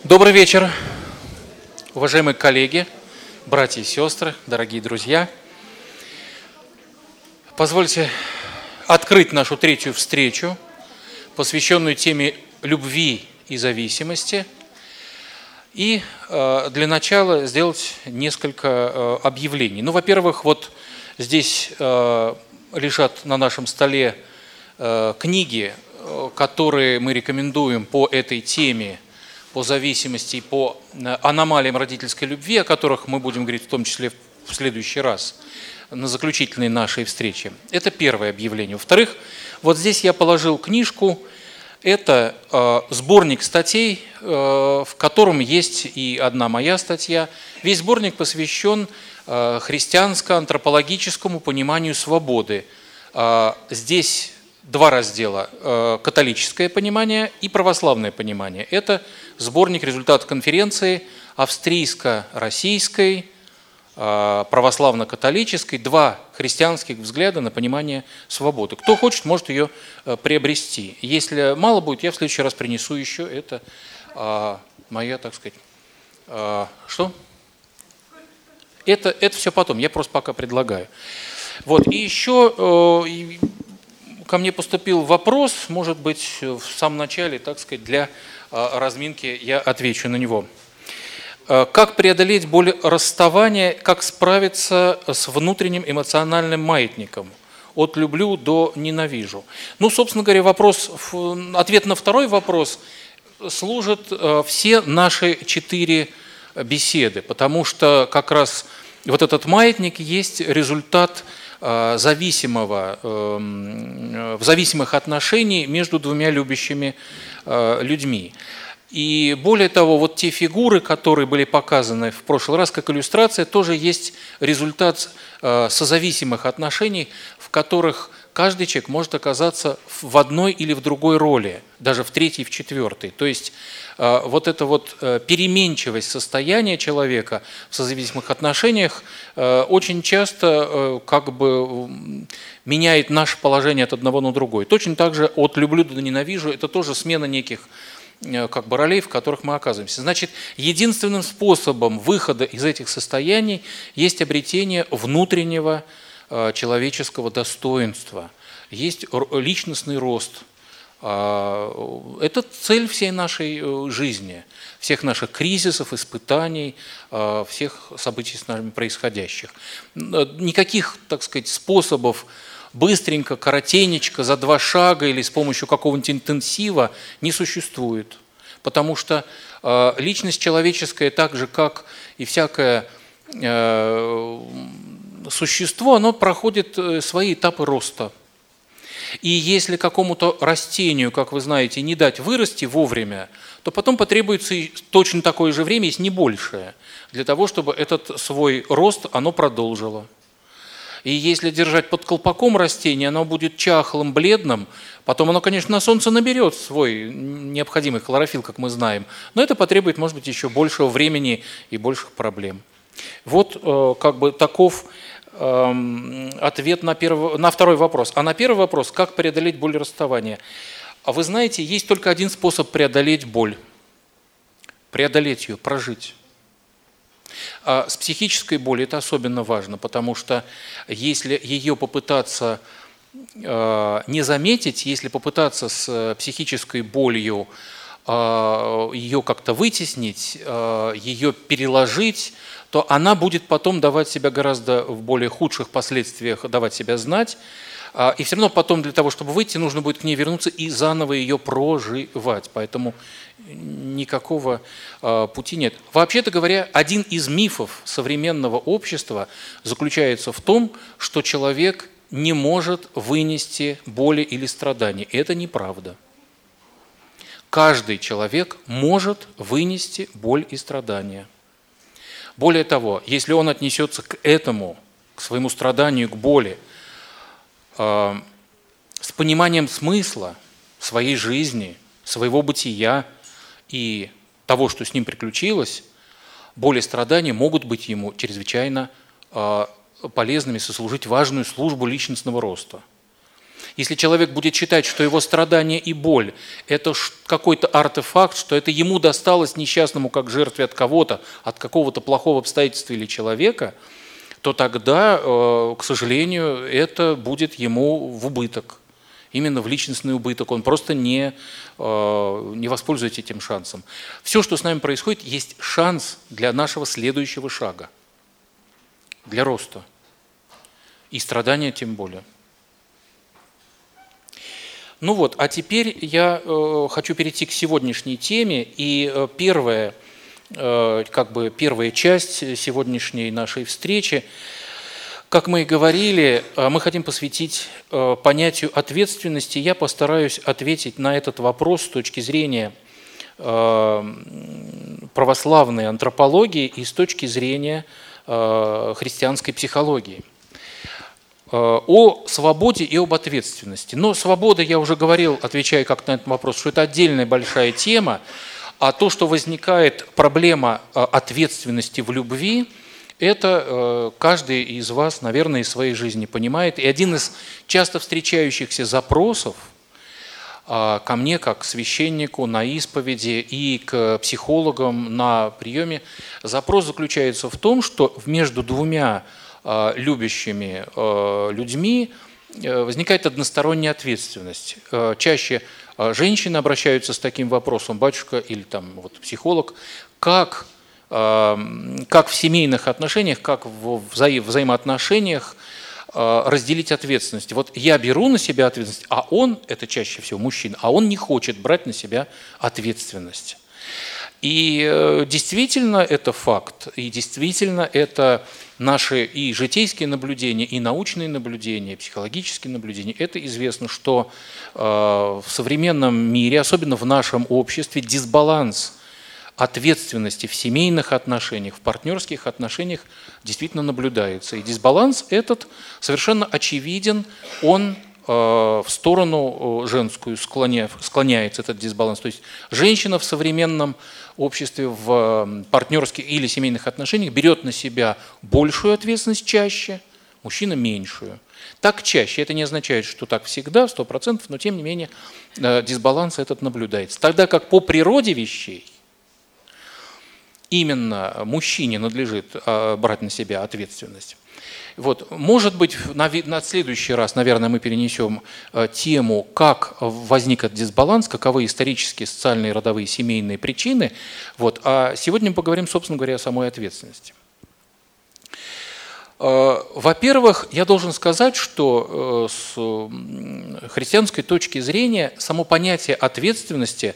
Добрый вечер, уважаемые коллеги, братья и сестры, дорогие друзья. Позвольте открыть нашу третью встречу, посвященную теме любви и зависимости. И для начала сделать несколько объявлений. Ну, во-первых, вот здесь лежат на нашем столе книги, которые мы рекомендуем по этой теме, по зависимости и по аномалиям родительской любви, о которых мы будем говорить в том числе в следующий раз, на заключительной нашей встрече. Это первое объявление. Во-вторых, вот здесь я положил книжку. Это сборник статей, в котором есть и одна моя статья. Весь сборник посвящен христианско-антропологическому пониманию свободы. Здесь два раздела: католическое понимание и православное понимание. Это сборник результатов конференции австрийско-российской, православно-католической, два христианских взгляда на понимание свободы. Кто хочет, может ее приобрести. Если мало будет, я в следующий раз принесу еще. Это моя, так сказать, что? Это все потом, я просто пока предлагаю. Вот, и еще ко мне поступил вопрос, может быть, в самом начале, так сказать, для разминки я отвечу на него. Как преодолеть боль расставания, как справиться с внутренним эмоциональным маятником? От люблю до ненавижу. Ну, собственно говоря, ответ на второй вопрос служат все наши 4 беседы, потому что как раз вот этот маятник есть результат зависимых отношений между двумя любящими людьми. И более того, вот те фигуры, которые были показаны в прошлый раз как иллюстрация, тоже есть результат созависимых отношений, в которых каждый человек может оказаться в одной или в другой роли, даже в третьей, в четвертой. То есть вот эта вот переменчивость состояния человека в созависимых отношениях очень часто как бы меняет наше положение от одного на другое. Точно так же от люблю до ненавижу – это тоже смена неких как бы ролей, в которых мы оказываемся. Значит, единственным способом выхода из этих состояний есть обретение внутреннего человеческого достоинства, есть личностный рост. Это цель всей нашей жизни, всех наших кризисов, испытаний, всех событий с нами происходящих. Никаких, так сказать, способов быстренько, коротенечко, за 2 шага или с помощью какого-нибудь интенсива не существует. Потому что личность человеческая, так же, как и всякое существо, оно проходит свои этапы роста. И если какому-то растению, как вы знаете, не дать вырасти вовремя, то потом потребуется точно такое же время, если не большее, для того, чтобы этот свой рост оно продолжило. И если держать под колпаком растение, оно будет чахлым, бледным, потом оно, конечно, на солнце наберет свой необходимый хлорофилл, как мы знаем, но это потребует, может быть, еще большего времени и больших проблем. Вот как бы таков ответ на второй вопрос. А на первый вопрос, как преодолеть боль расставания? А вы знаете, есть только один способ преодолеть боль. Преодолеть ее, прожить. А с психической болью это особенно важно, потому что если ее попытаться не заметить, если попытаться с психической болью ее как-то вытеснить, ее переложить, то она будет потом давать себя гораздо в более худших последствиях, давать себя знать. И все равно потом для того, чтобы выйти, нужно будет к ней вернуться и заново ее проживать. Поэтому никакого пути нет. Вообще-то говоря, один из мифов современного общества заключается в том, что человек не может вынести боли или страданий. Это неправда. Каждый человек может вынести боль и страдания. Более того, если он отнесется к этому, к своему страданию, к боли, с пониманием смысла своей жизни, своего бытия и того, что с ним приключилось, боль и страдания могут быть ему чрезвычайно полезными, сослужить важную службу личностного роста. Если человек будет считать, что его страдания и боль – это какой-то артефакт, что это ему досталось несчастному как жертве от кого-то, от какого-то плохого обстоятельства или человека, то тогда, к сожалению, это будет ему в убыток. Именно в личностный убыток. Он просто не воспользуется этим шансом. Все, что с нами происходит, есть шанс для нашего следующего шага. Для роста. И страдания тем более. Ну вот, а теперь я хочу перейти к сегодняшней теме. И первая часть сегодняшней нашей встречи, как мы и говорили, мы хотим посвятить понятию ответственности. Я постараюсь ответить на этот вопрос с точки зрения православной антропологии и с точки зрения христианской психологии. О свободе и об ответственности. Но свобода, я уже говорил, отвечая как на этот вопрос, что это отдельная большая тема, а то, что возникает проблема ответственности в любви, это каждый из вас, наверное, из своей жизни понимает. И один из часто встречающихся запросов ко мне, как к священнику на исповеди и к психологам на приеме, запрос заключается в том, что между двумя любящими людьми возникает односторонняя ответственность. Чаще женщины обращаются с таким вопросом: батюшка или психолог, как в семейных отношениях, как в взаимоотношениях разделить ответственность. Вот я беру на себя ответственность, а он, это чаще всего мужчина, а он не хочет брать на себя ответственность. И действительно это факт, и действительно это наши и житейские наблюдения, и научные наблюдения, и психологические наблюдения. Это известно, что в современном мире, особенно в нашем обществе, дисбаланс ответственности в семейных отношениях, в партнерских отношениях действительно наблюдается. И дисбаланс этот совершенно очевиден, он в сторону женскую склоняется, этот дисбаланс. То есть женщина в современном обществе, в партнерских или семейных отношениях берет на себя большую ответственность чаще, мужчина меньшую. Так чаще. Это не означает, что так всегда, 100%, но тем не менее дисбаланс этот наблюдается. Тогда как по природе вещей именно мужчине надлежит брать на себя ответственность. Вот. Может быть, на следующий раз, наверное, мы перенесем тему, как возник этот дисбаланс, каковы исторические, социальные, родовые, семейные причины. Вот. А сегодня мы поговорим, собственно говоря, о самой ответственности. Во-первых, я должен сказать, что с христианской точки зрения само понятие ответственности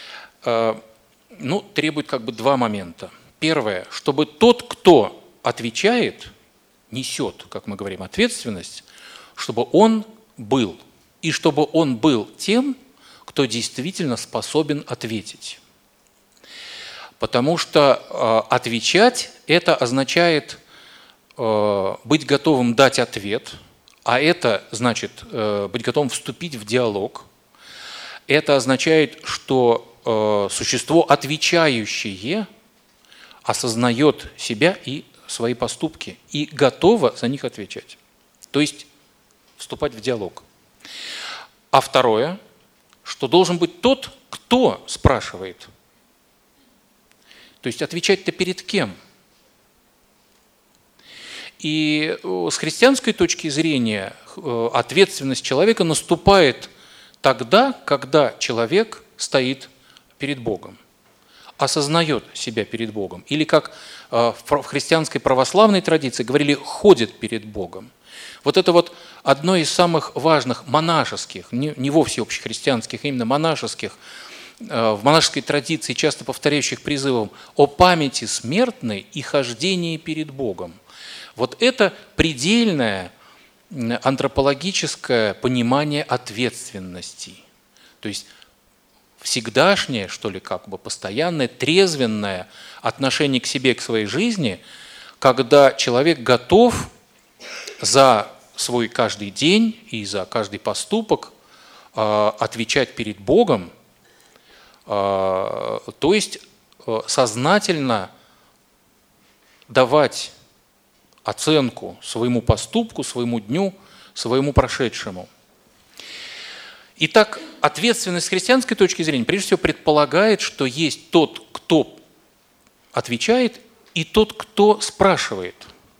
требует два момента. Первое, чтобы тот, кто отвечает, несет, как мы говорим, ответственность, чтобы он был. И чтобы он был тем, кто действительно способен ответить. Потому что отвечать – это означает быть готовым дать ответ, а это значит быть готовым вступить в диалог. Это означает, что существо, отвечающее, осознает себя и свои поступки и готово за них отвечать. То есть вступать в диалог. А второе, что должен быть тот, кто спрашивает. То есть отвечать-то перед кем? И с христианской точки зрения ответственность человека наступает тогда, когда человек стоит перед Богом, осознает себя перед Богом. Или, как в христианской православной традиции говорили, ходит перед Богом. Вот это вот одно из самых важных монашеских, не вовсе общехристианских, а именно монашеских, в монашеской традиции часто повторяющих призывов о памяти смертной и хождении перед Богом. Вот это предельное антропологическое понимание ответственности. То есть всегдашнее, постоянное, трезвенное отношение к себе, к своей жизни, когда человек готов за свой каждый день и за каждый поступок отвечать перед Богом, то есть сознательно давать оценку своему поступку, своему дню, своему прошедшему. Итак, ответственность с христианской точки зрения прежде всего предполагает, что есть тот, кто отвечает, и тот, кто спрашивает.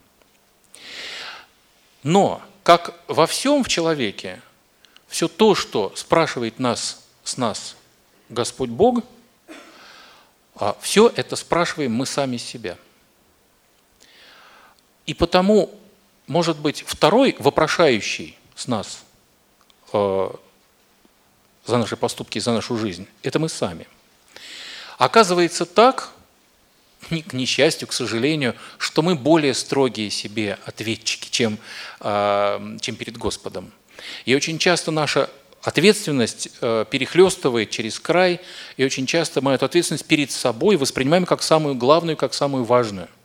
Но, как во всем в человеке, все то, что спрашивает с нас Господь Бог, все это спрашиваем мы сами себя. И потому, может быть, второй вопрошающий с нас за наши поступки, за нашу жизнь, это мы сами. Оказывается так, к несчастью, к сожалению, что мы более строгие себе ответчики, чем перед Господом. И очень часто наша ответственность перехлестывает через край, и очень часто мы эту ответственность перед собой воспринимаем как самую главную, как самую важную.